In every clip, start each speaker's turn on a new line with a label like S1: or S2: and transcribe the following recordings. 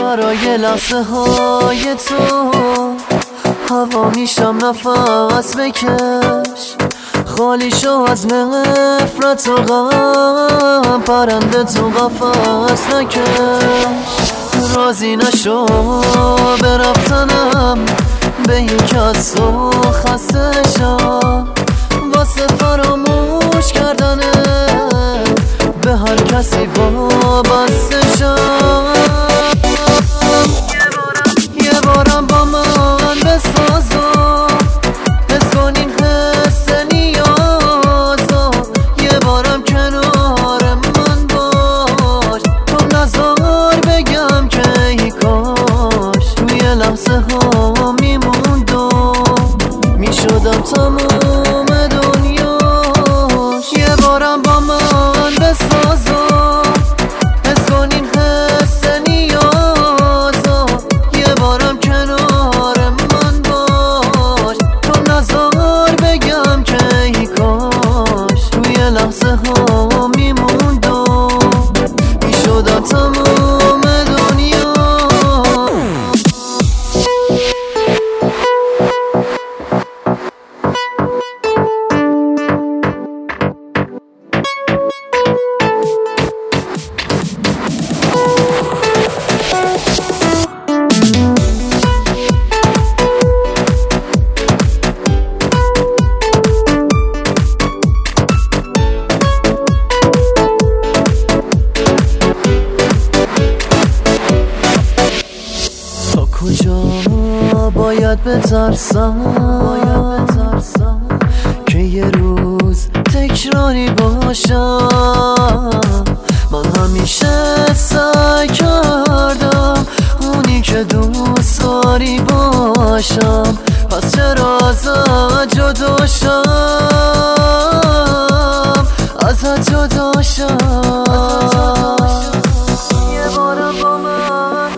S1: برای لحظه های تو هوا میشم نفس بکش، خالی شو از نفرت و غم، پرنده تو قفس نکش. راضی نشو به رفتنم، به این که از تو خسته شم، واسه فراموش کردنه به هر کسی وابسته شم. یه بارم با من بسازو، حس کنیم حس نیازو، یه بارم کنار من باش، تو نزار بگم که ای کاش توی لحظه ها میموند و میشدم تموم دنیا. یه بارم با من بسازو، حس کنیم حس نیازو، یه بارم کنار من باش، تو نزار بگم که ای کاش توی لحظه ها میموند و میشدم تموم دنیا. کجا باید بترسم که یه روز تکراری باشم؟ من همیشه سعی کردم اونی که دوست داری باشم، پس چرا ازت جدا شم، ازت جدا شم. یه بارم با من،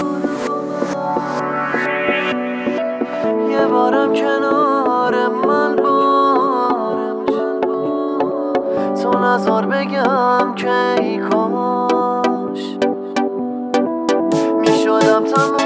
S1: یه بارم کنار من باش، تو نزار بگم که ای کاش میشدم تمام